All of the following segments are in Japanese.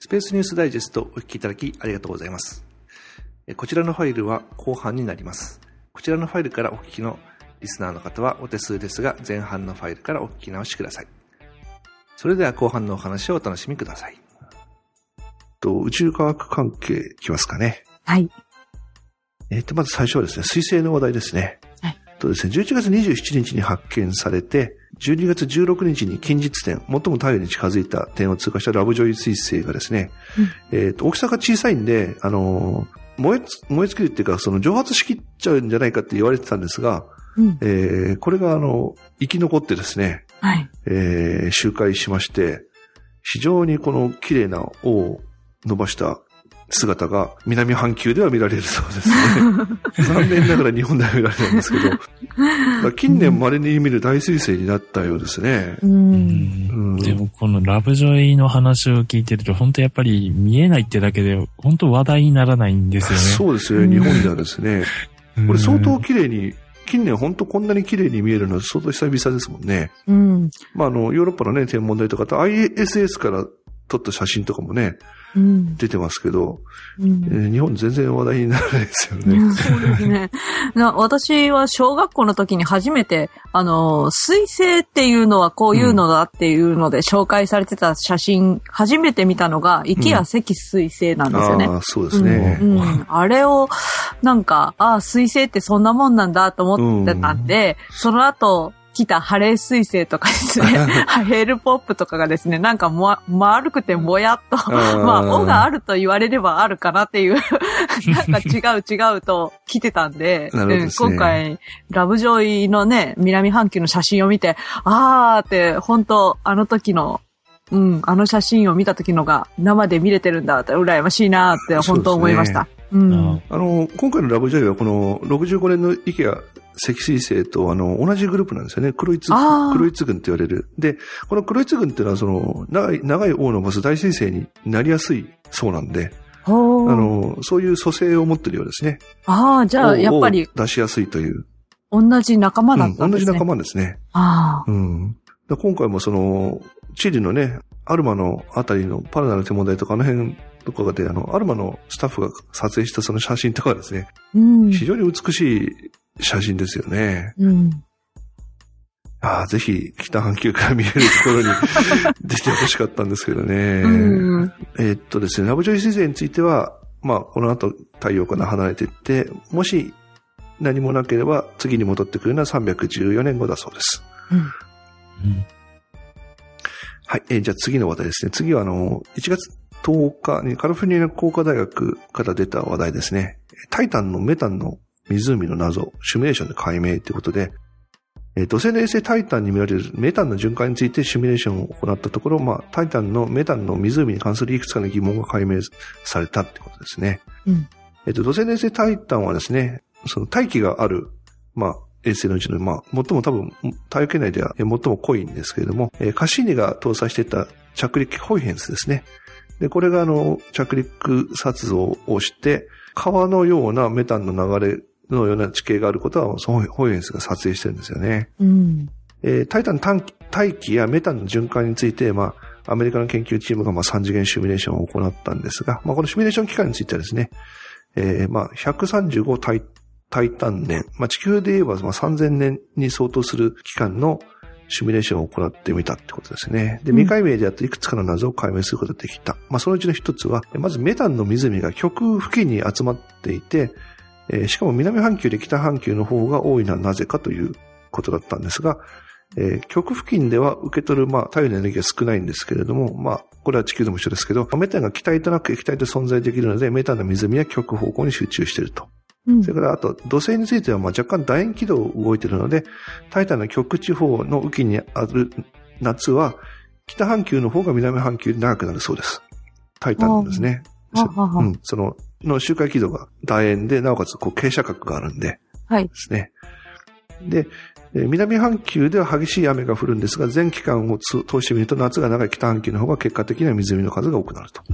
スペースニュースダイジェストをお聞きいただきありがとうございます。こちらのファイルは後半になります。こちらのファイルからお聞きのリスナーの方はお手数ですが、前半のファイルからお聞き直しください。それでは後半のお話をお楽しみください。宇宙科学関係いきますかね。 はい。 まず最初はですね、水星の話題ですね。 はい。 ですね、11月27日に発見されて、12月16日に近日点、最も太陽に近づいた点を通過したラブジョイ彗星がですね、大きさが小さいんで、燃え尽きるっていうか、蒸発しきっちゃうんじゃないかって言われてたんですが、これが生き残ってですね、 はい。 周回しまして、非常にこの綺麗な尾を伸ばした姿が南半球では見られるそうですね。残念ながら日本では見られないんですけど、近年稀に見る大彗星になったようですね。 でもこのラブジョイの話を聞いてると、本当やっぱり見えないってだけで、本当話題にならないんですよね。 そうですよね、日本ではですね。これ相当綺麗に、近年本当こんなに綺麗に見えるのは相当久々ですもんね。ヨーロッパのね、天文台とか、ISS から撮った写真とかもね、出てますけど、日本全然話題にならないですよね。 そうですね。私は小学校の時に初めて、水星っていうのはこういうのだっていうので紹介されてた写真、初めて見たのが、池谷石水星なんですよね。 そうですね。 あれを、水星ってそんなもんなんだと思ってたんで、その後、来たハレー彗星とかですね、ヘールポップとかがですね、なんか丸くてもやっと、尾があると言われればあるかなっていう、なんか違うと来てたんで、今回、ラブジョイのね、南半球の写真を見て、って、本当あの時の、あの写真を見た時のが生で見れてるんだって、羨ましいなって本当思いました。 今回のラブジョイはこの65年の池谷石水星と同じグループなんですよね。黒一群って言われる。で、この黒一群っていうのは長い尾を伸ばす大彗星になりやすいそうなんで、そういう組成を持ってるようですね。 じゃあやっぱり出しやすいという。 同じ仲間だったんですね。 同じ仲間ですね。今回もチリのね、アルマのあたりのパラナの天文台とか辺とかで、アルマのスタッフが撮影したその写真とかですね、非常に美しい写真ですよね。ぜひ北半球から見えるところに出てほしかったんですけどね。ですね、ラブジョイ彗星については、この後太陽から離れていって、もし何もなければ次に戻ってくるのは314年後だそうです。はい、じゃあ次の話題ですね。次は1月10日にカリフォルニア工科大学から出た話題ですね。タイタンのメタンの湖の謎、シミュレーションで解明ということで、土星の衛星タイタンに見られるメタンの循環についてシミュレーションを行ったところ、タイタンのメタンの湖に関するいくつかの疑問が解明されたってことですね。土星の衛星タイタンはですね、その大気がある、衛星のうちの、最も多分、太陽系内では最も濃いんですけれども、カシーニが搭載していた着陸機ホイヘンスですね。で、これが着陸撮像をして、川のようなメタンの流れのような地形があることは、ホイヘンスが撮影してるんですよね。タイタン大気やメタンの循環について、アメリカの研究チームが3次元シミュレーションを行ったんですが、このシミュレーション期間についてはですね、135タイタン年、地球で言えば3000年に相当する期間のシミュレーションを行ってみたってことですね。で、未解明であったいくつかの謎を解明することができた。そのうちの一つは、まずメタンの湖が極付近に集まっていて、しかも南半球で北半球の方が多いのはなぜかということだったんですが、極付近では受け取る、太陽のエネルギーが少ないんですけれども、これは地球でも一緒ですけど、メタンが気体となく液体と存在できるので、メタンの湖は極方向に集中していると。それから、あと、土星については、若干楕円軌道を動いているので、タイタンの極地方の雨季にある夏は、北半球の方が南半球で長くなるそうです。タイタンのですね。の周回軌道が楕円で、なおかつ、傾斜角があるんで。ですね。で、南半球では激しい雨が降るんですが、全期間を通してみると、夏が長い北半球の方が結果的には湖の数が多くなると。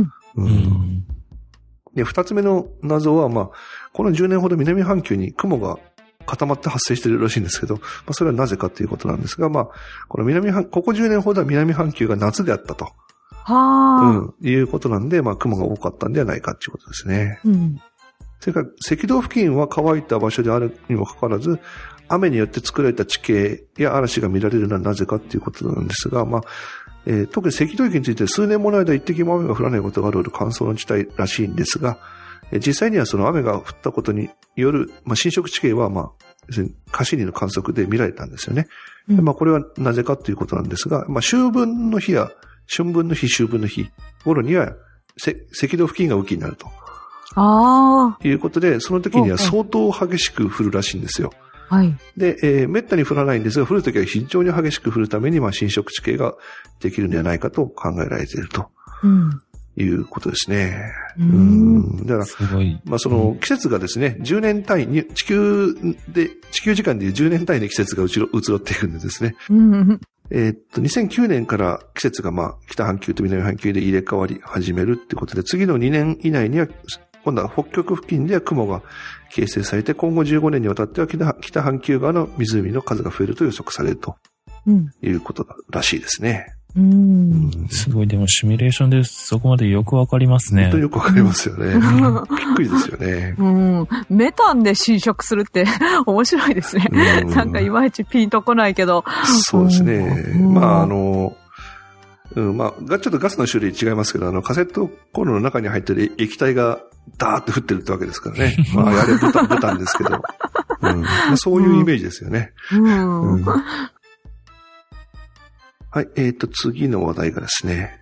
で、二つ目の謎は、この10年ほど南半球に雲が固まって発生しているらしいんですけど、それはなぜかということなんですが、ここ10年ほどは南半球が夏であったと。 はあ。 いうことなんで、まあ雲が多かったんではないかということですね。それから赤道付近は乾いた場所であるにもかかわらず、雨によって作られた地形や嵐が見られるのはなぜかということなんですが、まあ、特に赤道域について数年もの間一滴も雨が降らないことがある乾燥の地帯らしいんですが、実際にはその雨が降ったことによる、まあ、侵食地形は、まあ、要するにカシリの観測で見られたんですよね。まあ、これはなぜかということなんですが、まあ、秋分の日や春分の日、秋分の日頃には、赤道付近が雨季になると。いうことで、その時には相当激しく降るらしいんですよ。 はい。 で、めったに降らないんですが、降るときは非常に激しく降るために、まあ、侵食地形ができるんではないかと考えられていると。いうことですね。だから、 すごい。 まあ、その季節がですね、10年単位に、地球時間でいう10年単位で季節が移ろっていくんでですね。2009年から季節がまあ、北半球と南半球で入れ替わり始めるってことで、次の2年以内には、今度は北極付近では雲が形成されて、今後15年にわたっては北半球側の湖の数が増えると予測されるということらしいですね。 すごい、でもシミュレーションでそこまでよくわかりますね。 本当によくわかりますよね。びっくりですよね。 メタンで侵食するって面白いですね。なんかいまいちピンとこないけど。 そうですね。まあまあ、ちょっとガスの種類違いますけど、カセットコンロの中に入ってる液体がダーって降ってるってわけですからね。まあ、あれブタンですけど。まあ、そういうイメージですよね。はい、次の話題がですね、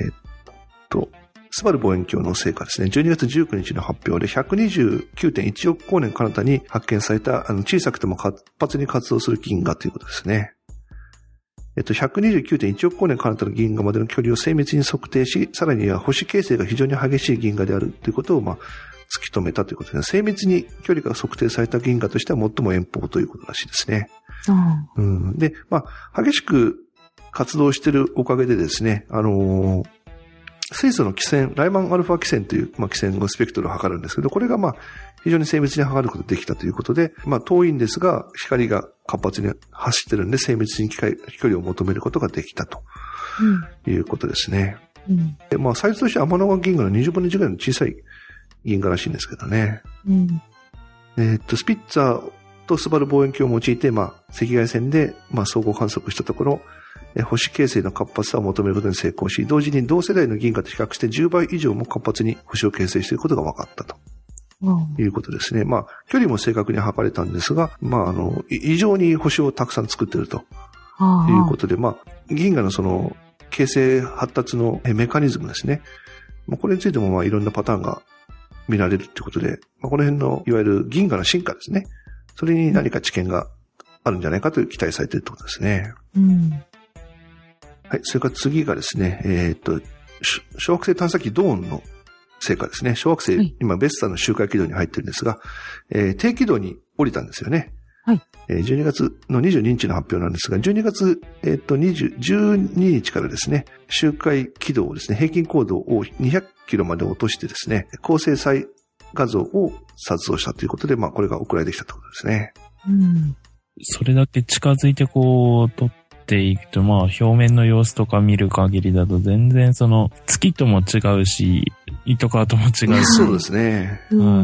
スバル望遠鏡の成果ですね。12月19日の発表で 129.1 億光年彼方に発見された、小さくても活発に活動する銀河ということですね。129.1 億光年彼方の銀河までの距離を精密に測定し、さらには星形成が非常に激しい銀河であるということを、まあ、突き止めたということですね。精密に距離が測定された銀河としては最も遠方ということらしいですね。で、まあ、激しく活動しているおかげでですね、水素の基線、ライマンアルファ基線という、まあ、基線のスペクトルを測るんですけど、これがまあ、非常に精密に測ることができたということで、まあ、遠いんですが、光が活発に走ってるんで、精密に距離を求めることができたということですね。で、まあ、サイズとしては天の川銀河の20分の1ぐらいの小さい銀河らしいんですけどね。スピッツァーとスバル望遠鏡を用いて、まあ、赤外線で、まあ、相互観測したところ、星形成の活発さを求めることに成功し、同時に同世代の銀河と比較して10倍以上も活発に星を形成していることが分かったと。いうことですね。まあ、距離も正確に測れたんですが、まあ、異常に星をたくさん作っていると。いうことで、まあ、銀河のその、形成発達のメカニズムですね。まあ、これについても、まあ、いろんなパターンが見られるということで、まあ、この辺の、いわゆる銀河の進化ですね。それに何か知見があるんじゃないかという期待されているということですね。はい。それから次がですね、小惑星探査機ドーンの成果ですね。小惑星、今、ベスタの周回軌道に入ってるんですが、低軌道に降りたんですよね。12月の22日の発表なんですが、12月、12日からですね、周回軌道をですね、平均高度を200キロまで落としてですね、高精細画像を撮影したということで、まあ、これが送られてきたということですね。 それだけ近づいてこう、撮っていくと、まあ、表面の様子とか見る限りだと、全然その、月とも違うし、糸川とも違うし。 そうですね。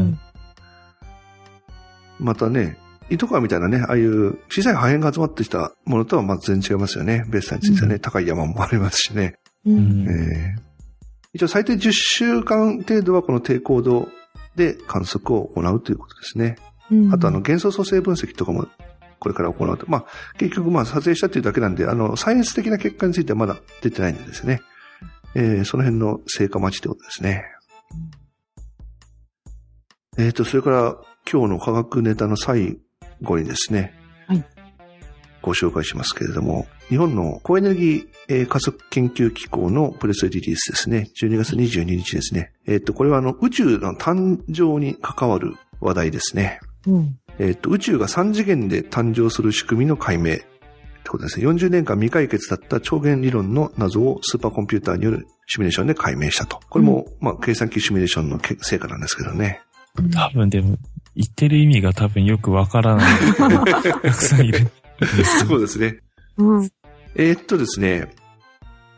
またね、糸川みたいなね、ああいう小さい破片が集まってきたものとはまず全然違いますよね。ベスタについてはね、高い山もありますしね。一応最低10週間程度はこの低高度で観測を行うということですね。あと元素組成分析とかもこれから行うと。まあ、結局まあ撮影したっていうだけなんで、サイエンス的な結果についてはまだ出てないんでですね。その辺の成果待ちということですね。それから今日の科学ネタの最後にですね、ご紹介しますけれども、日本の高エネルギー加速研究機構のプレスリリースですね、12月22日ですね。これは宇宙の誕生に関わる話題ですね。宇宙が3次元で誕生する仕組みの解明ってことですね。40年間未解決だった超弦理論の謎をスーパーコンピューターによるシミュレーションで解明したと。これも、まあ、計算機シミュレーションの成果なんですけどね。 多分でも、言ってる意味が多分よくわからない人がたくさんいる。 そうですね。ですね、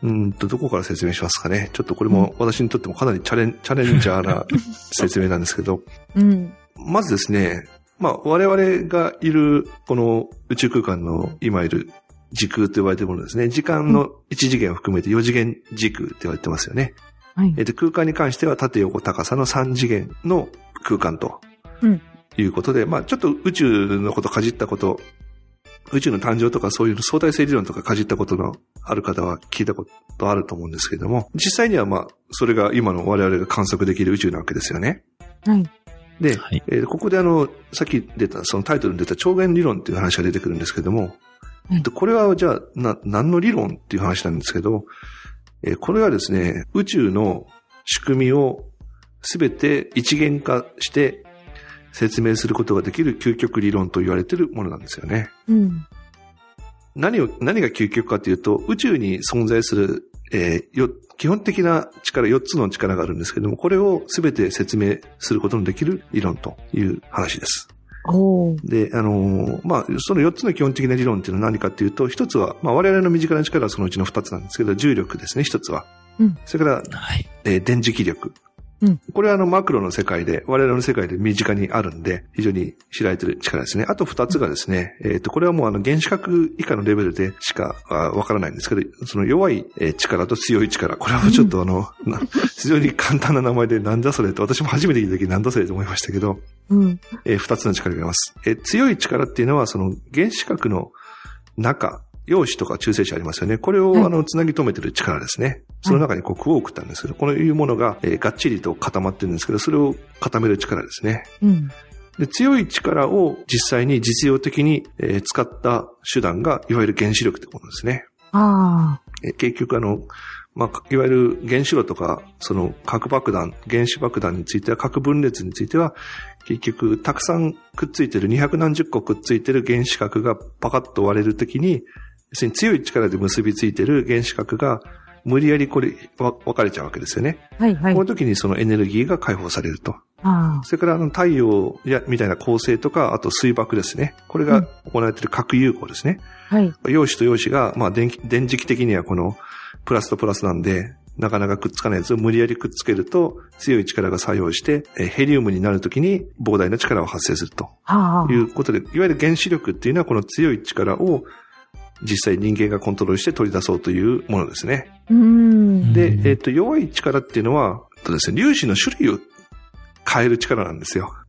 どこから説明しますかね。ちょっとこれも私にとってもかなりチャレンジャーな説明なんですけど。まずですね、我々がいるこの宇宙空間の今いる時空と呼ばれているものですね。時間の1次元を含めて4次元時空と言われてますよね。はい、空間に関しては縦横高さの3次元の空間ということで、ちょっと宇宙のことかじったこと、宇宙の誕生とかそういう相対性理論とかかじったことのある方は聞いたことあると思うんですけれども、実際にはそれが今の我々が観測できる宇宙なわけですよね。はい。で、はい、ここでさっき出た、そのタイトルに出た超弦理論っていう話が出てくるんですけども、これはじゃあ、何の理論っていう話なんですけど、これはですね、宇宙の仕組みをすべて一元化して説明することができる究極理論と言われているものなんですよね。何が究極かというと、宇宙に存在する、基本的な力、4つの力があるんですけども、これをすべて説明することのできる理論という話です。で、その4つの基本的な理論っていうのは何かっていうと、一つは、我々の身近な力はそのうちの2つなんですけど、重力ですね、一つは。それから、はい、電磁気力。これはマクロの世界で、我々の世界で身近にあるんで、非常に知られている力ですね。あと2つがですね、これはもう原子核以下のレベルでしかわからないんですけど、その弱い力と強い力、これはちょっと非常に簡単な名前でなんだそれと、私も初めて聞いた時なんだそれと思いましたけど、2つの力があります。強い力っていうのは、その原子核の中、陽子とか中性子ありますよね。これをつなぎ止めてる力ですね。その中にクオークってあるんですけど、こういうものががっちりと固まってるんですけど、それを固める力ですね。で、強い力を実際に実用的に使った手段が、いわゆる原子力ってことですね。結局いわゆる原子炉とか、その核爆弾、原子爆弾については、核分裂については、結局たくさんくっついてる、200何十個くっついてる原子核がパカッと割れるときに、要するに強い力で結びついてる原子核が無理やり分かれちゃうわけですよね。この時にそのエネルギーが解放されると。それから太陽みたいな恒星とか、あと水爆ですね。これが行われている核融合ですね。陽子と陽子が、電磁気的にはこのプラスとプラスなんで、なかなかくっつかないやつを無理やりくっつけると、強い力が作用して、ヘリウムになるときに膨大な力を発生すると。いうことで、いわゆる原子力っていうのはこの強い力を実際人間がコントロールして取り出そうというものですね。で、弱い力っていうのは、ですね、粒子の種類を変える力なんですよ。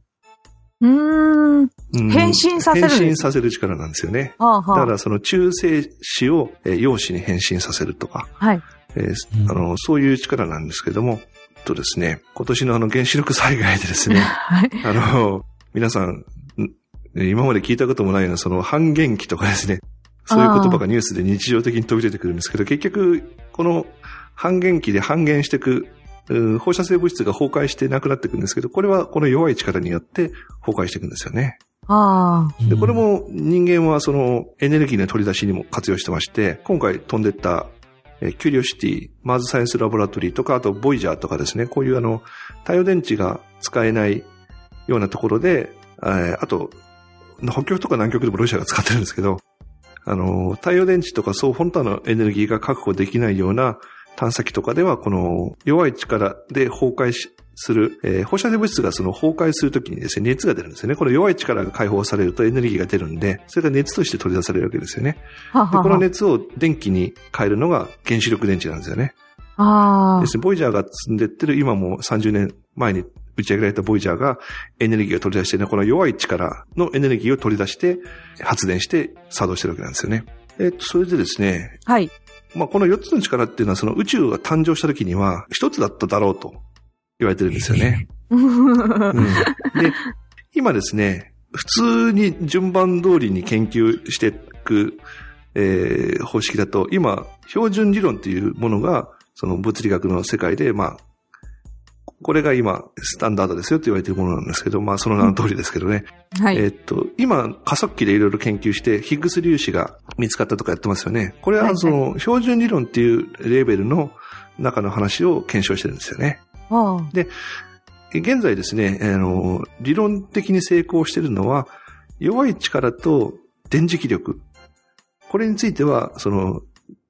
変身させる。 変身させる力なんですよね。だからその中性子を陽子に変身させるとか。そういう力なんですけども、ですね、今年の原子力災害でですね、皆さん、今まで聞いたこともないようなその半減期とかですね、そういう言葉がニュースで日常的に飛び出てくるんですけど、結局、この半減期で半減していく、放射性物質が崩壊してなくなっていくんですけど、これはこの弱い力によって崩壊していくんですよね。で、これも人間はそのエネルギーの取り出しにも活用してまして、今回飛んでったキュリオシティ、マーズサイエンスラボラトリーとか、あとボイジャーとかですね、こういう太陽電池が使えないようなところで、あと、北極とか南極でもロシアが使ってるんですけど、太陽電池とか本当のエネルギーが確保できないような探査機とかでは、この弱い力で崩壊する、放射性物質がその崩壊するときにですね、熱が出るんですよね。この弱い力が解放されるとエネルギーが出るんで、それが熱として取り出されるわけですよね。で、この熱を電気に変えるのが原子力電池なんですよね。ですね、ボイジャーが積んでってる、今も30年前に打ち上げられたボイジャーがエネルギーを取り出してね、この弱い力のエネルギーを取り出して発電して作動してるわけなんですよね。それでですね。この4つの力っていうのはその宇宙が誕生した時には1つだっただろうと言われてるんですよね。で、今ですね、普通に順番通りに研究していく、方式だと、今、標準理論っていうものが、その物理学の世界で、これが今、スタンダードですよって言われているものなんですけど、その名の通りですけどね。今、加速器でいろいろ研究して、ヒッグス粒子が見つかったとかやってますよね。これはその、標準理論っていうレベルの中の話を検証してるんですよね。で、現在ですね、理論的に成功しているのは、弱い力と電磁気力。これについては、その、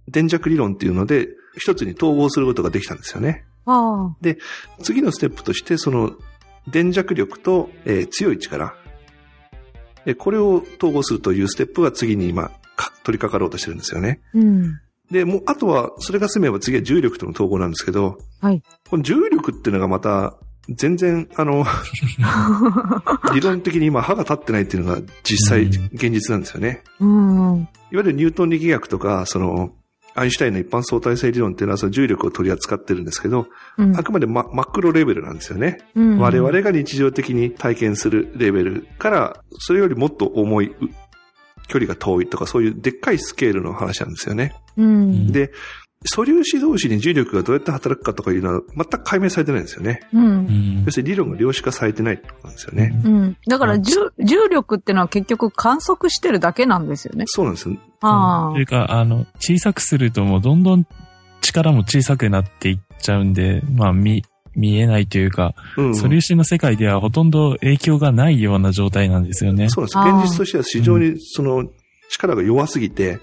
電弱理論っていうので、一つに統合することができたんですよね。で、次のステップとして、その、電弱力と、強い力。これを統合するというステップが次に今、取り掛かろうとしてるんですよね。で、もう、あとは、それが済めば次は重力との統合なんですけど、この重力っていうのがまた、全然、理論的に今歯が立ってないっていうのが実際、現実なんですよね。いわゆるニュートン力学とか、その、アインシュタインの一般相対性理論っていうのはその重力を取り扱ってるんですけど、あくまでマクロレベルなんですよね。我々が日常的に体験するレベルから、それよりもっと重い、距離が遠いとかそういうでっかいスケールの話なんですよね。で、素粒子同士に重力がどうやって働くかとかいうのは全く解明されてないんですよね。要するに理論が量子化されてないってことなんですよね。 だから重力ってのは結局観測してるだけなんですよね。 そうなんですよ。 というか、小さくするともうどんどん力も小さくなっていっちゃうんで、まあ見えないというか、素粒子の世界ではほとんど影響がないような状態なんですよね。 そうです。現実としては非常にその力が弱すぎて、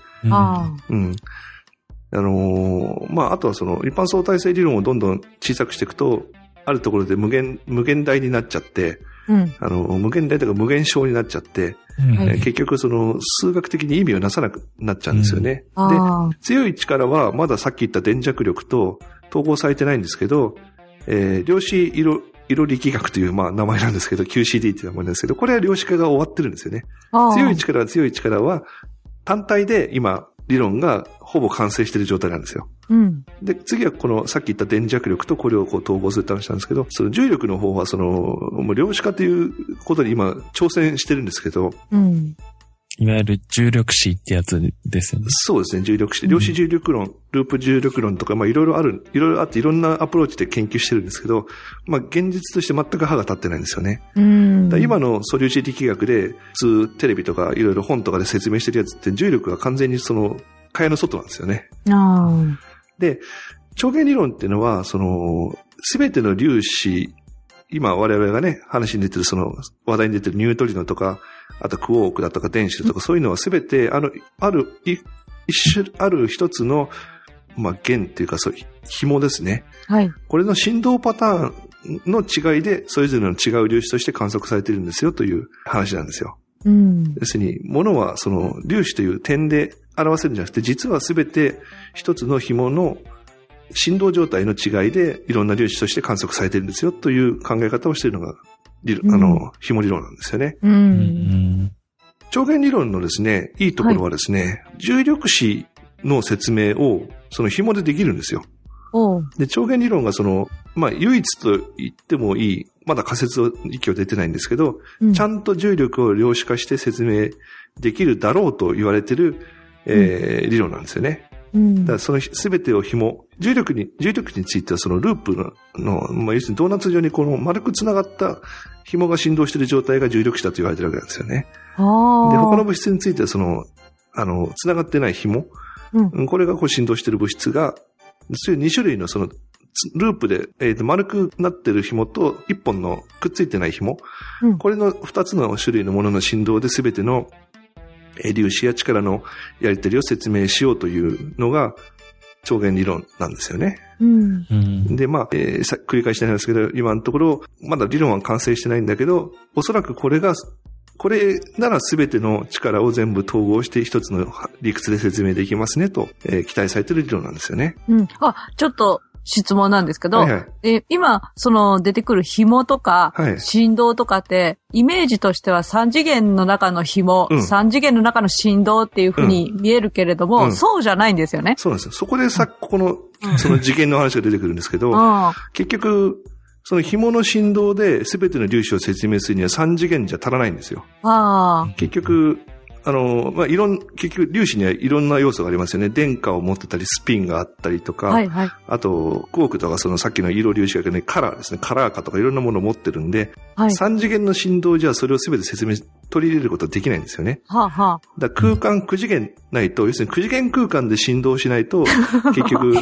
まあ、あとはその一般相対性理論をどんどん小さくしていくと、あるところで無限大になっちゃって、無限大とか無限小になっちゃって、結局その数学的に意味をなさなくなっちゃうんですよね。で、強い力はまださっき言った電弱力と統合されてないんですけど、量子色力学というまあ名前なんですけど、QCD っていう名前なんですけど、これは量子化が終わってるんですよね。強い力は単体で今理論がほぼ完成している状態なんですよ。で、次はこのさっき言った電弱力とこれをこう統合するって話なんですけど、その重力の方はその、もう量子化ということに今挑戦してるんですけど、 いわゆる重力子ってやつですよね。 そうですね、重力子。量子重力論、ループ重力論とか、まあいろいろあっていろんなアプローチで研究してるんですけど、まあ現実として全く歯が立ってないんですよね。だ今の素粒子力学で、普通テレビとかいろいろ本とかで説明してるやつって重力が完全にその、蚊帳の外なんですよね。で、超弦理論っていうのは、その、すべての粒子、今我々がね、話に出てるその、話題に出てるニュートリノとか、あとクォークだとか電子だとか、そういうのはすべて、ある一つの、まあ、弦っていうか、そう、紐ですね。これの振動パターンの違いで、それぞれの違う粒子として観測されているんですよという話なんですよ。要するに、物はその、粒子という点で表せるんじゃなくて、実はすべて一つの紐の振動状態の違いでいろんな粒子として観測されているんですよという考え方をしているのが、紐理論なんですよね。超弦理論のですね、いいところはですね、重力子の説明をその紐でできるんですよ。で、超弦理論がその、まあ、唯一と言ってもいい、まだ仮説域は出てないんですけど、ちゃんと重力を量子化して説明できるだろうと言われている、理論なんですよね。だからそのすべてを重力についてはそのループの、まあ、要するにドーナツ状にこの丸く繋がった紐が振動している状態が重力子だと言われているわけなんですよね。で、他の物質についてはその、繋がってない紐、これがこう振動している物質が、そういう2種類のその、ループで、丸くなっている紐と1本のくっついてない紐、これの2つの種類のものの振動で全ての粒子や力のやり取りを説明しようというのが超弦理論なんですよね。で、まあ、繰り返しになりますけど、今のところ、まだ理論は完成してないんだけど、おそらくこれなら全ての力を全部統合して一つの理屈で説明できますねと、期待されている理論なんですよね。 ちょっと質問なんですけど、今、その出てくる紐とか、振動とかって、イメージとしては3次元の中の紐、3次元の中の振動っていう風に見えるけれども、そうじゃないんですよね。 そうなんですよ。そこでここの、その次元の話が出てくるんですけど、結局、その紐の振動で全ての粒子を説明するには3次元じゃ足らないんですよ。結局、まあ、結局粒子にはいろんな要素がありますよね。電荷を持ってたり、スピンがあったりとか、あと、クォークとかそのさっきの色粒子がね、カラーですね、カラー化とかいろんなものを持ってるんで、3次元の振動じゃそれを全て取り入れることはできないんですよね。だから空間9次元ないと、要するに9次元空間で振動しないと、結局、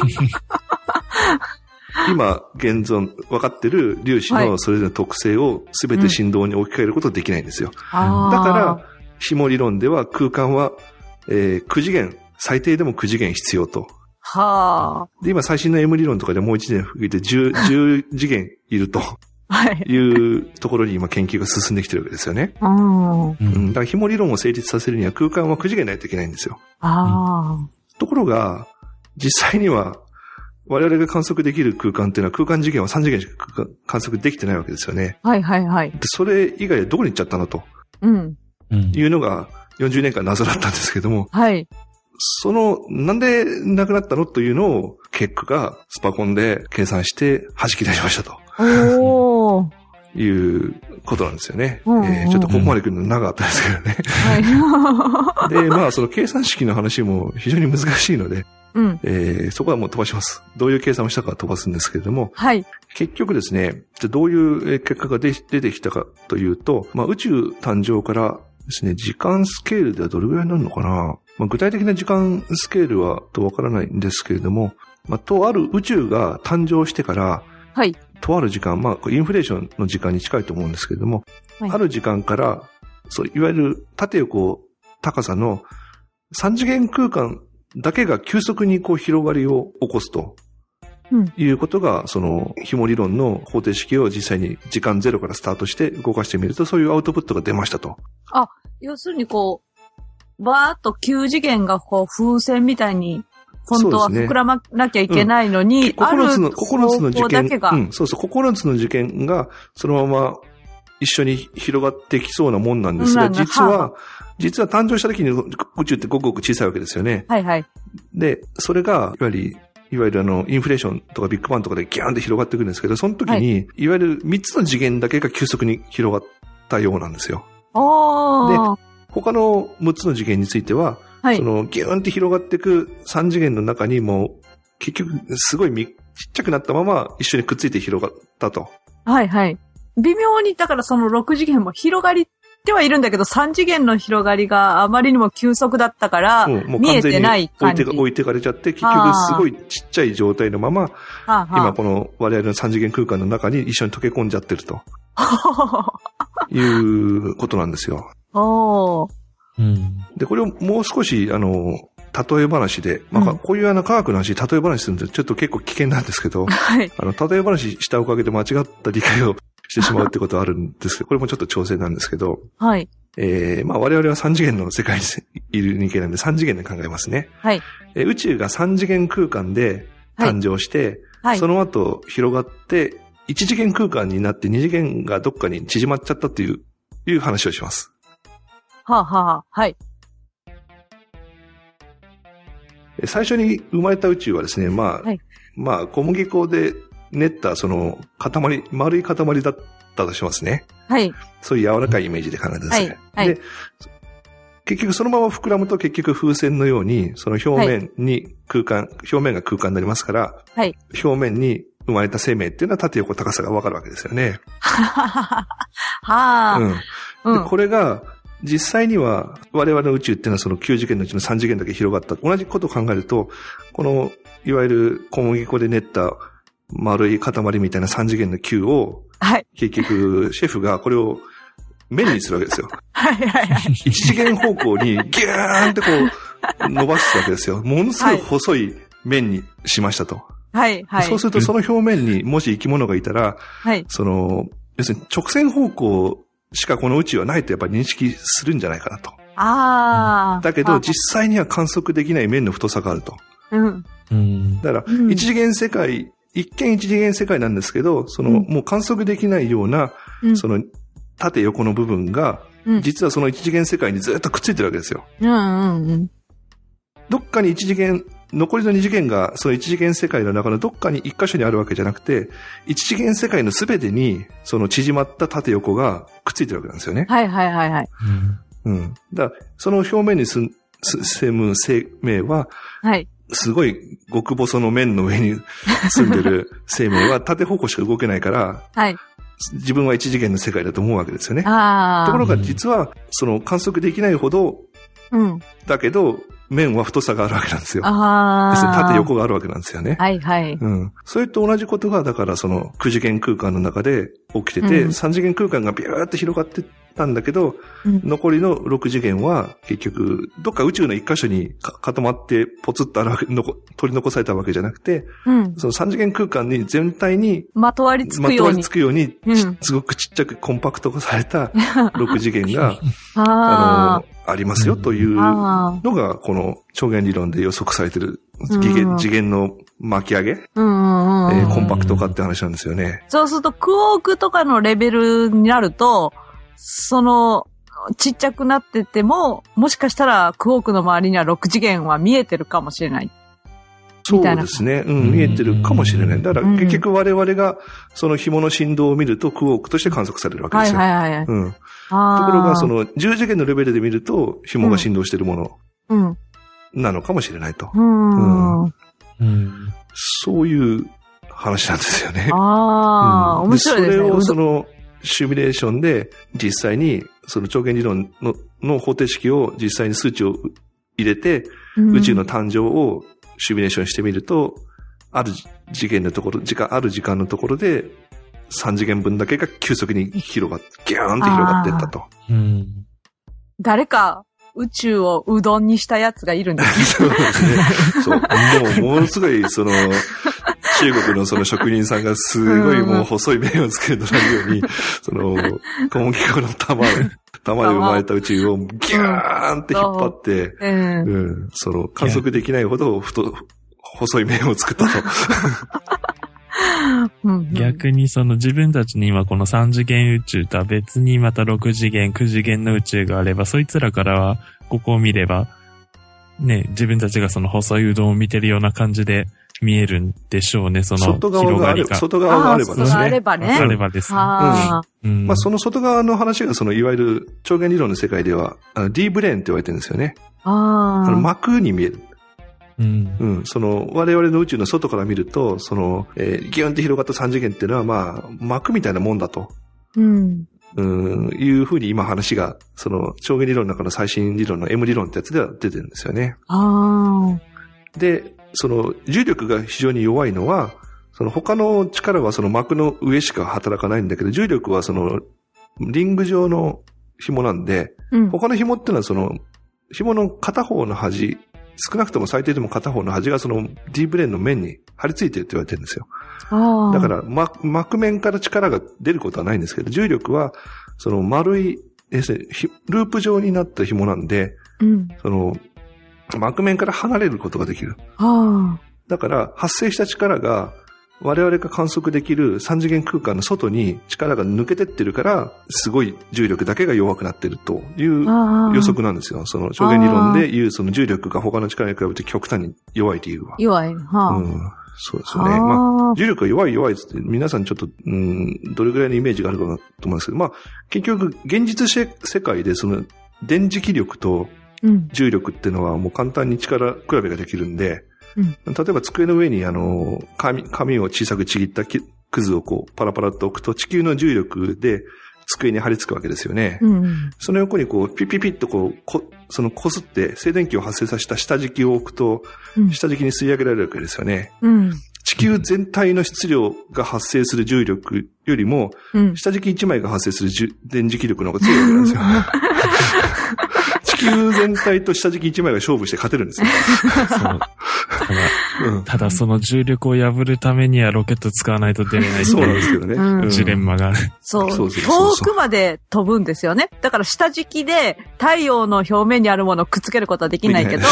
今現存分かってる粒子のそれぞれの特性を全て振動に置き換えることはできないんですよ。だから、紐理論では空間は、9次元、 最低でも9次元必要と。 はあ。 で、今最新の M 理論とかでもう1年増えて10次元いると。はい。いうところに今研究が進んできてるわけですよね。うん。だから紐理論を成立させるには空間は9次元ないといけないんですよ。ああ。ところが、実際には我々が観測できる空間っていうのは空間次元は3次元しか観測できてないわけですよね。はいはいはい。で、それ以外でどこに行っちゃったのと。うん。いうのが40年間謎だったんですけども。はい。なんで亡くなったのというのを、ケックがスパコンで計算して弾き出しましたと。おー。いうことなんですよね。ちょっとここまで来るの長かったですけどね。はい。で、まあ、その計算式の話も非常に難しいので、そこはもう飛ばします。どういう計算をしたかは飛ばすんですけれども、はい。結局ですね、どういう結果が出てきたかというと、まあ、宇宙誕生からですね、時間スケールではどれぐらいになるのかな。まあ、具体的な時間スケールはわからないんですけれども、まあ、とある宇宙が誕生してから、はい。とある時間、まあ、インフレーションの時間に近いと思うんですけれども、はい、ある時間から、そう、いわゆる縦横高さの3次元空間だけが急速にこう広がりを起こすと。いうことが、その、紐理論の方程式を実際に時間ゼロからスタートして動かしてみると、そういうアウトプットが出ましたと。 あ、要するにこう、バーっと9次元がこう風船みたいに、本当は膨らまなきゃいけないのに、 9つの次元が、そうそう、9つの次元がそのまま一緒に広がってきそうなもんなんですが、実は誕生した時に宇宙ってごくごく小さいわけですよね。はいはい。で、それが、いわゆるインフレーションとかビッグバンとかでギャーンって広がってくるんですけど、その時に、いわゆる3つの次元だけが急速に広がったようなんですよ。で、他の6つの次元については、はい、そのギューンって広がっていく3次元の中にも結局すごいちっちゃくなったまま一緒にくっついて広がったと。はいはい。微妙にだからその6次元も広がりってはいるんだけど3次元の広がりがあまりにも急速だったから、もう見えてない感じ。置いてかれちゃって結局すごいちっちゃい状態のまま今この我々の3次元空間の中に一緒に溶け込んじゃってるということなんですよ。おー。で、これをもう少し、例え話で、まあ、こういう科学の話、例え話するんで、ちょっと結構危険なんですけど、はい。例え話したおかげで間違った理解をしてしまうってことはあるんですけど、これもちょっと挑戦なんですけど、はい。まあ、我々は3次元の世界にいる人間なんで3次元で考えますね。はい。宇宙が3次元空間で誕生して、はい。その後広がって、1次元空間になって2次元がどっかに縮まっちゃったっていう話をします。はあ、はあ、はい。最初に生まれた宇宙はですね、まあ、はい、まあ、小麦粉で練ったその塊、丸い塊だったとしますね。はい。そういう柔らかいイメージで考えてください。はい。はい、で、結局そのまま膨らむと結局風船のように、その表面に表面が空間になりますから、はい。表面に生まれた生命っていうのは縦横高さがわかるわけですよね。はあ。うん。で、これが、実際には我々の宇宙っていうのはその9次元のうちの3次元だけ広がった。同じことを考えると、このいわゆる小麦粉で練った丸い塊みたいな3次元の球を、はい、結局シェフがこれを面にするわけですよ。はいはいはい。1次元方向にギューンってこう伸ばすわけですよ。ものすごい細い面にしましたと。はいはい。そうするとその表面にもし生き物がいたら、はい、要するに直線方向しかこの宇宙はないとやっぱり認識するんじゃないかなと。ああ。だけど実際には観測できない面の太さがあると。うん。だから一次元世界、一見一次元世界なんですけど、もう観測できないような、縦横の部分が、実はその一次元世界にずっとくっついてるわけですよ。どっかに一次元、残りの二次元がその一次元世界の中のどっかに一箇所にあるわけじゃなくて、一次元世界のすべてにその縮まった縦横がくっついてるわけなんですよね。はいはいはいはい。うん。だからその表面に住む生命は、はい。すごい極細の面の上に住んでる生命は縦方向しか動けないから、はい。自分は一次元の世界だと思うわけですよね。ああ。ところが実はその観測できないほど、うん。だけど、面は太さがあるわけなんですよ。ああ。縦横があるわけなんですよね。はいはい。うん。それと同じことが、だからその9次元空間の中で起きてて、3次元空間がビューって広がってたんだけど、残りの6次元は結局、どっか宇宙の一箇所に固まってポツッと取り残されたわけじゃなくて、その3次元空間に全体にまとわりつくように、 すごくちっちゃくコンパクト化された6次元が、ありますよというのが、この超弦理論で予測されている次元の巻き上げ、コンパクト化って話なんですよね。 そうすると、クォークとかのレベルになると、ちっちゃくなってても、もしかしたらクォークの周りには6次元は見えてるかもしれない。 そうですね。見えてるかもしれない。だから結局我々がその紐の振動を見るとクォークとして観測されるわけですよ。ところがその10次元のレベルで見ると紐が振動してるものなのかもしれないと。そういう話なんですよね。 面白いですね。 それをそのシミュレーションで実際にその超弦理論の方程式を実際に数値を入れて宇宙の誕生をシミュレーションしてみると、ある次元のところ、ある時間のところで、3次元分だけが急速にギューンって広がっていったと。 誰か宇宙をうどんにしたやつがいるんですね。 そうですね。そう。ものすごい、中国のその職人さんがすごいもう細い麺を作るとなるように、小麦粉の玉で生まれた宇宙をギューンって引っ張って、観測できないほど細い面を作ったと。 逆に自分たちに今この3次元宇宙とは別にまた6次元、9次元の宇宙があれば、そいつらからはここを見れば、ね、自分たちがその細いうどんを見てるような感じで見えるんでしょうね、 外側があればですね。 あればね。 あればですね。 その外側の話がいわゆる超弦理論の世界では、D ブレーンって言われてるんですよね。膜に見える。我々の宇宙の外から見ると、ギューンって広がった3次元っていうのは、膜みたいなもんだと。いうふうに今話が、超弦理論の中の最新理論の M 理論ってやつでは出てるんですよね。で、重力が非常に弱いのは、他の力は膜の上しか働かないんだけど、重力はリング状の紐なんで、他の紐っていうのは紐の片方の端、少なくとも最低でも片方の端がD ブレーンの面に張り付いてるって言われてるんですよ。だから、膜面から力が出ることはないんですけど、重力は、丸い、ループ状になった紐なんで、膜面から離れることができる。だから、発生した力が、我々が観測できる3次元空間の外に力が抜けてってるから、すごい重力だけが弱くなってるという予測なんですよ。超弦理論でいう重力が他の力に比べて極端に弱い理由は。 弱い。 そうですよね。重力が弱いって皆さんちょっと、どれぐらいのイメージがあるかなと思うんですけど、結局、現実世界で電磁気力と重力っていうのはもう簡単に力比べができるんで、例えば机の上に紙を小さくちぎったくずをパラパラっと置くと地球の重力で机に貼り付くわけですよね。その横にピッピッピッとこすって静電気を発生させた下敷きを置くと、下敷きに吸い上げられるわけですよね。地球全体の質量が発生する重力よりも、下敷き1枚が発生する電磁気力の方が強いわけなんですよ。地球全体と下敷き1枚が勝負して勝てるんですよ。 ただその重力を破るためにはロケット使わないと出れない。 そうなんですけどね。 ジレンマがある。 そう。遠くまで飛ぶんですよね。だから下敷きで太陽の表面にあるものをくっつけることはできないけど、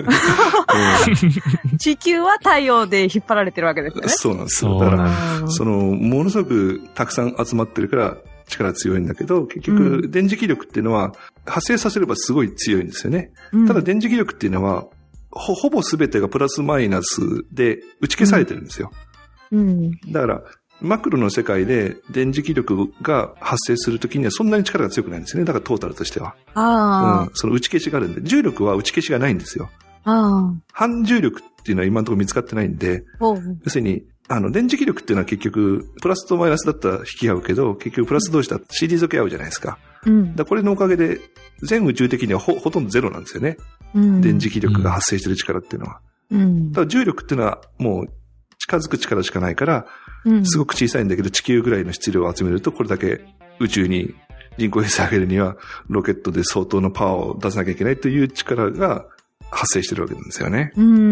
地球は太陽で引っ張られてるわけですよね。 そうなんですよ。だから、ものすごくたくさん集まってるから、力強いんだけど、結局、電磁気力っていうのは、発生させればすごい強いんですよね。ただ電磁気力っていうのは、ほぼ全てがプラスマイナスで打ち消されてるんですよ。だから、マクロの世界で電磁気力が発生するときにはそんなに力が強くないんですよね。だからトータルとしては。その打ち消しがあるんで、重力は打ち消しがないんですよ。反重力っていうのは今のところ見つかってないんで、要するに、電磁気力っていうのは結局、プラスとマイナスだったら引き合うけど、結局プラス同士だと退け合うじゃないですか。これのおかげで、全宇宙的にはほとんどゼロなんですよね。電磁気力が発生している力っていうのは。ただ重力っていうのはもう近づく力しかないから、すごく小さいんだけど地球ぐらいの質量を集めるとこれだけ宇宙に人工衛星上げるには、ロケットで相当のパワーを出さなきゃいけないという力が発生してるわけなんですよね。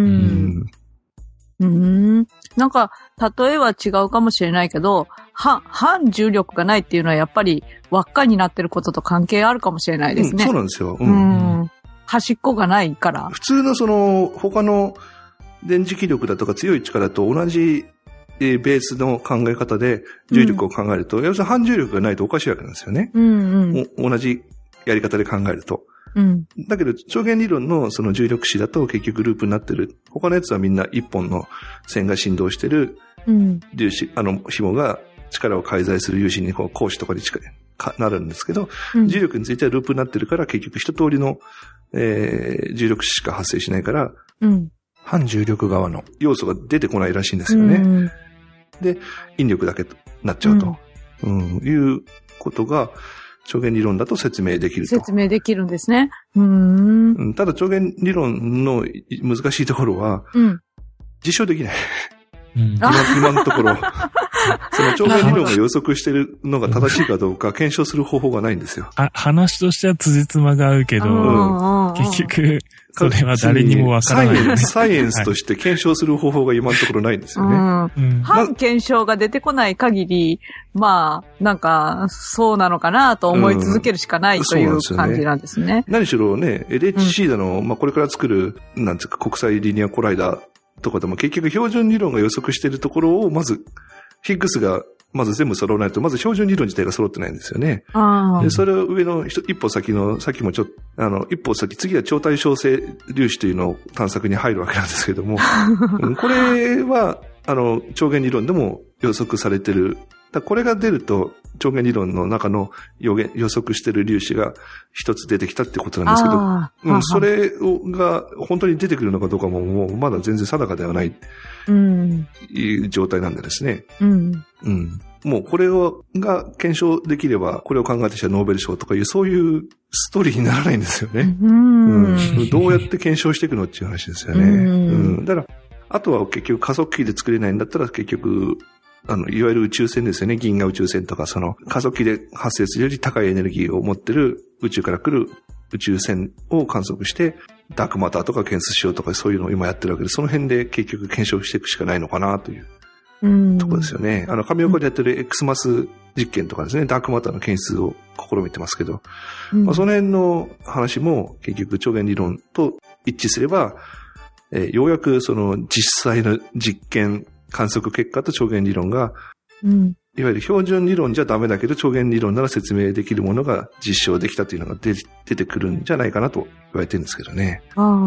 なんか、例えは違うかもしれないけど、反重力がないっていうのはやっぱり輪っかになってることと関係あるかもしれないですね。 そうなんですよ。 端っこがないから。 普通の他の電磁気力だとか強い力と同じベースの考え方で重力を考えると、要するに反重力がないとおかしいわけなんですよね。同じやり方で考えると。だけど、超弦理論のその重力子だと結局ループになってる。他のやつはみんな一本の線が振動してる粒子、紐が力を介在する粒子にこう格子とかになるんですけど、重力についてはループになってるから結局一通りの、重力子しか発生しないから、反重力側の要素が出てこないらしいんですよね。で、引力だけなっちゃうと、いうことが、超弦理論だと説明できると。 説明できるんですね。 ただ超弦理論の難しいところは、実証できない。今のところ、その超弦理論が予測しているのが正しいかどうか検証する方法がないんですよ。 話としては辻褄が合うけど、結局、それは誰にもわからない、 サイエンスとして検証する方法が今のところないんですよね。 反検証が出てこない限り、なんか、そうなのかなと思い続けるしかないという感じなんですね。 何しろね、LHC だの、これから作る、なんていうか国際リニアコライダーとかでも結局標準理論が予測しているところをまず、ヒッグスがまず全部揃わないと、まず標準理論自体が揃ってないんですよね。で、それを上の一歩先の、さっきも一歩先、次は超対称性粒子というのを探索に入るわけなんですけれども、これは、超弦理論でも予測されてる。これが出ると、超弦理論の中の予測してる粒子が一つ出てきたってことなんですけど、それが本当に出てくるのかどうかももうまだ全然定かではない、いう状態なんでですね。もうこれが検証できれば、これを考えてきたノーベル賞とかいう、そういうストーリーにならないんですよね。どうやって検証していくのっていう話ですよね。だから、あとは結局加速器で作れないんだったら結局、いわゆる宇宙船ですよね。銀河宇宙船とか、その加速器で発生するより高いエネルギーを持ってる宇宙から来る宇宙船を観測して、ダークマターとか検出しようとかそういうのを今やってるわけで、その辺で結局検証していくしかないのかなというところですよね。神岡でやってる X マス実験とかですね、ダークマターの検出を試みてますけど、その辺の話も結局超弦理論と一致すれば、ようやくその実際の実験観測結果と超弦理論が、いわゆる標準理論じゃダメだけど超弦理論なら説明できるものが実証できたというのが出てくるんじゃないかなと言われてるんですけどね。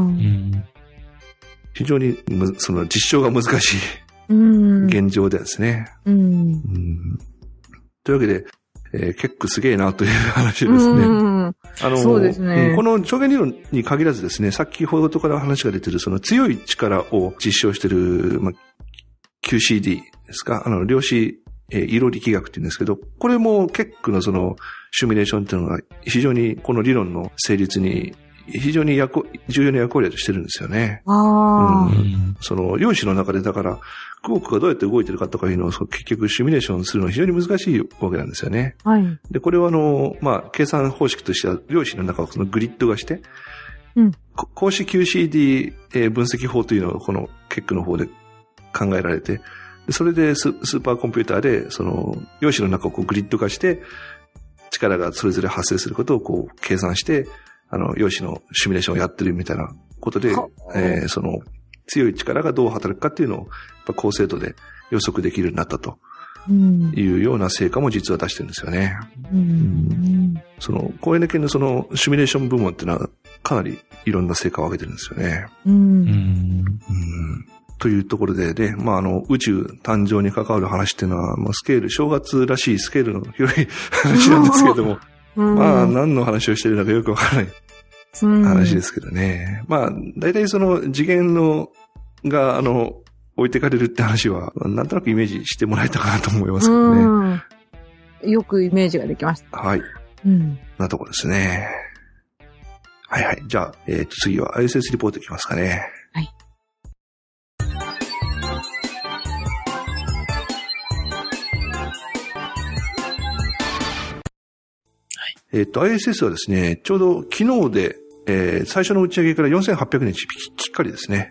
非常にその実証が難しい現状でですね。というわけで、結構すげえなという話ですね。 そうですね。 この超弦理論に限らずですね、先ほどから話が出ているその強い力を実証している、QCD ですか、量子色力学って言うんですけど、これもケックのそのシミュレーションっていうのが非常にこの理論の成立に非常に重要な役割をしてるんですよね。その量子の中でだからクォークがどうやって動いてるかとかいうのを結局シミュレーションするのは非常に難しいわけなんですよね。で、これは計算方式としては量子の中をそのグリッド化して、公式 QCD 分析法というのをこのケックの方で考えられて、それでスーパーコンピューターで、その、量子の中をこうグリッド化して、力がそれぞれ発生することをこう計算して、量子のシミュレーションをやってるみたいなことで、その、強い力がどう働くかっていうのを、やっぱ高精度で予測できるようになったというような成果も実は出してるんですよね。その、高エネ系のその、シミュレーション部門っていうのは、かなりいろんな成果を上げてるんですよね。というところでね、宇宙誕生に関わる話っていうのは、スケール、正月らしいスケールの広い話なんですけども、何の話をしているのかよくわからない話ですけどね。大体その次元が、置いてかれるって話は、なんとなくイメージしてもらえたかなと思いますけどね。 よくイメージができました。 はい。なところですね。はいはい。じゃあ、次は ISS リポートいきますかね。 はい。 ISS はですね、ちょうど昨日で、最初の打ち上げから4800日きっかりですね。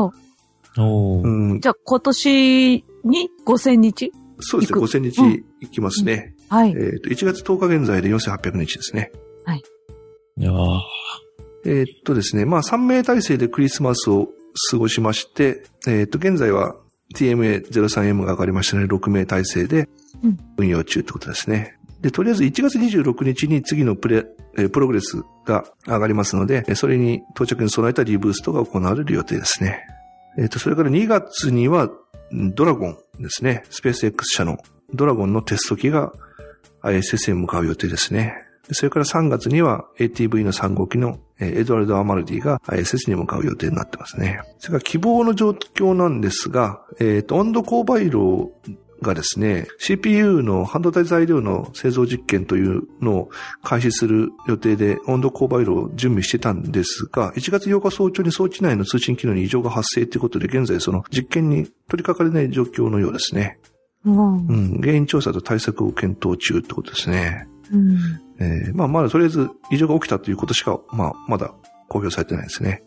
じゃあ今年に5000日そうですね、5000日行きますね。 はい。 1月10日現在で4800日ですね。 はい。 いやですね、3名体制でクリスマスを過ごしまして、現在は TMA03M が上がりましたので、6名体制で運用中ってことですね。で、とりあえず1月26日に次のプログレスが上がりますので、それに到着に備えたリブーストが行われる予定ですね。それから2月にはドラゴンですね。スペース X 社のドラゴンのテスト機が ISS へ向かう予定ですね。それから3月には ATV の3号機のエドワルド・アマルディが ISS に向かう予定になってますね。それから希望の状況なんですが、温度勾配炉がですね、CPU の半導体材料の製造実験というのを開始する予定で温度勾配炉を準備してたんですが、1月8日早朝に装置内の通信機能に異常が発生ということで、現在その実験に取り掛かれない状況のようですね。原因調査と対策を検討中ってことですね。まだとりあえず異常が起きたということしか、まだ公表されてないですね。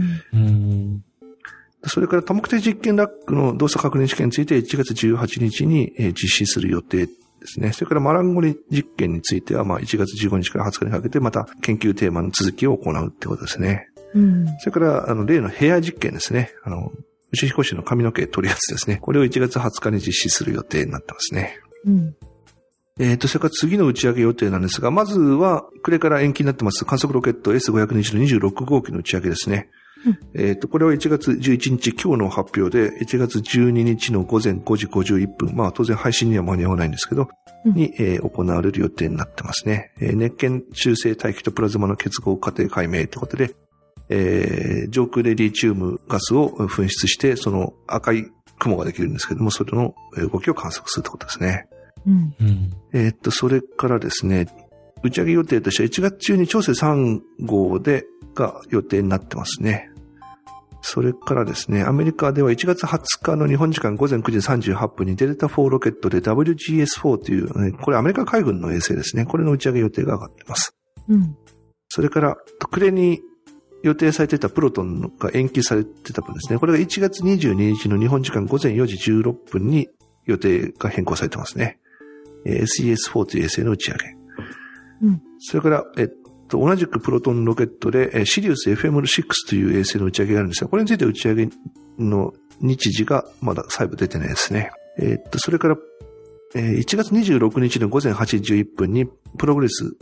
それから多目的実験ラックの動作確認試験について1月18日に実施する予定ですね。それからマランゴリ実験については1月15日から20日にかけてまた研究テーマの続きを行うってことですね。それから例のヘア実験ですね。宇宙飛行士の髪の毛取るやつですね。これを1月20日に実施する予定になってますね。それから次の打ち上げ予定なんですが、まずは、これから延期になってます、観測ロケット S520 の26号機の打ち上げですね。これは1月11日、今日の発表で、1月12日の午前5時51分、当然配信には間に合わないんですけど、に、行われる予定になってますね。熱圏中性大気とプラズマの結合過程解明ということで、上空でリチウムガスを噴出して、その赤い雲ができるんですけども、それの動きを観測するということですね。それからですね、打ち上げ予定としては1月中に長征3号が予定になってますね。それからですね、アメリカでは1月20日の日本時間午前9時38分にデルタ4ロケットで WGS4 という、これアメリカ海軍の衛星ですね。これの打ち上げ予定が上がってます。それから、暮れに予定されていたプロトンが延期されてた分ですね。これが1月22日の日本時間午前4時16分に予定が変更されてますね。SES4 という衛星の打ち上げ。それから、同じくプロトンロケットで、シリウス FM6 という衛星の打ち上げがあるんですが、これについて打ち上げの日時がまだ細部出てないですね。それから、1月26日の午前8時11分に、プログレス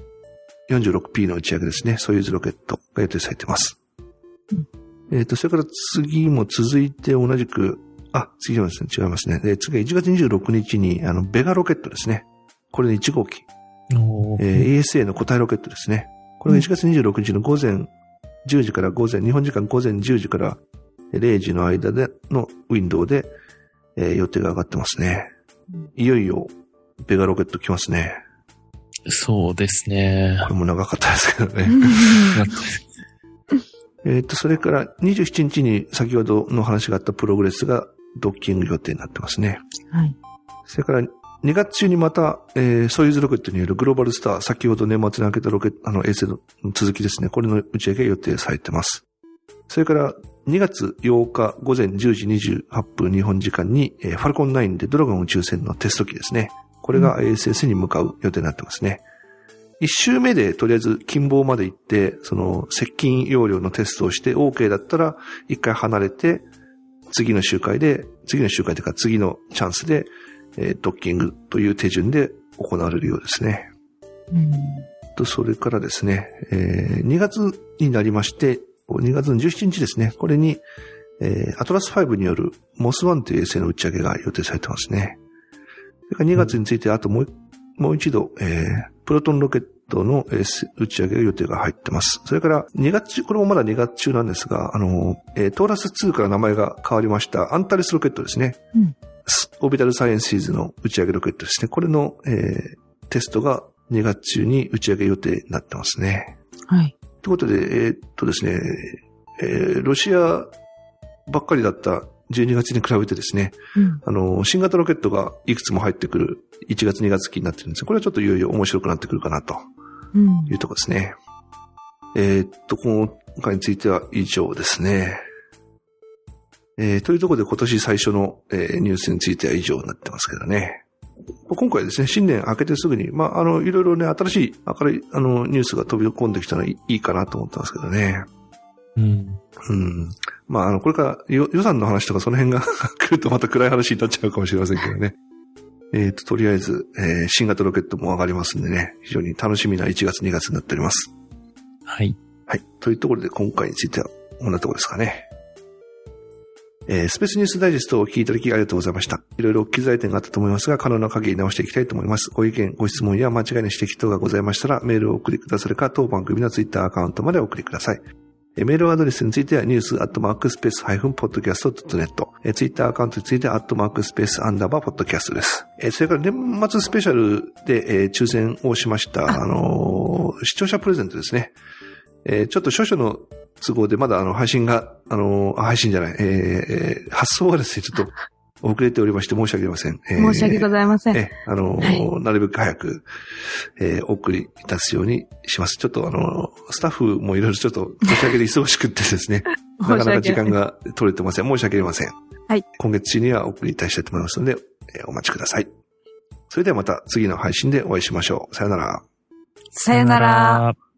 46P の打ち上げですね。ソユーズロケットが予定されています。それから次も続いて同じく、次はですね、違いますね。次は1月26日に、ベガロケットですね。これで1号機。ESA の固体ロケットですね。これが1月26日の午前10時から日本時間午前10時から0時の間でのウィンドウで、予定が上がってますね。いよいよ、ベガロケット来ますね。 そうですね。 これも長かったですけどね。それから27日に先ほどの話があったプログレスがドッキング予定になってますね。それから2月中にまた、ソユーズロケットによるグローバルスター、先ほど年末に開けたロケット、衛星の続きですね。これの打ち上げが予定されてます。それから2月8日午前10時28分日本時間に、ファルコン9でドラゴン宇宙船のテスト機ですね。これが ISS に向かう予定になってますね。1周目でとりあえず近傍まで行って、その接近容量のテストをして OK だったら一回離れて、次の周回というか次のチャンスで、ドッキングという手順で行われるようですね。それからですね、2月になりまして、2月の17日ですね、これに、アトラス5によるモス1という衛星の打ち上げが予定されてますね。それから2月についてあともう一度、プロトンロケットの打ち上げが予定が入ってます。それから2月中、これもまだ2月中なんですが、トーラス2から名前が変わりましたアンタレスロケットですね。オービタルサイエンシーズの打ち上げロケットですね。これの、テストが2月中に打ち上げ予定になってますね。ということで、ですね、ロシアばっかりだった12月に比べてですね、新型ロケットがいくつも入ってくる1月2月期になってるんですが、これはちょっといよいよ面白くなってくるかなというところですね。今回については以上ですね。というところで今年最初の、ニュースについては以上になってますけどね。今回ですね、新年明けてすぐに、いろいろね、新しい明るい、ニュースが飛び込んできたのはいいかなと思ってますけどね。これから予算の話とかその辺が来るとまた暗い話になっちゃうかもしれませんけどね。とりあえず、新型ロケットも上がりますんでね、非常に楽しみな1月2月になっております。 はい。 はい。というところで今回については、こんなところですかね。スペースニュースダイジェストをお聞きいただきありがとうございました。いろいろお気づい点があったと思いますが、可能な限り直していきたいと思います。ご意見、ご質問や間違いの指摘等がございましたら、メールをお送りくださるか、当番組のツイッターアカウントまでお送りください。メールアドレスについては、news@space-podcast.net、ツイッターアカウントについては、@space_podcast です。それから年末スペシャルで、抽選をしました、視聴者プレゼントですね。ちょっと少々の都合でまだ配信が、発送がですね、ちょっと遅れておりまして申し訳ありません。 申し訳ございません。 なるべく早く、お送りいたすようにします。ちょっとスタッフもいろいろちょっと申し訳で忙しくってですね、なかなか時間が取れてません。申し訳ありません。 はい。 今月中にはお送りいたしたいと思いますので、お待ちください。それではまた次の配信でお会いしましょう。さよなら。 さよなら。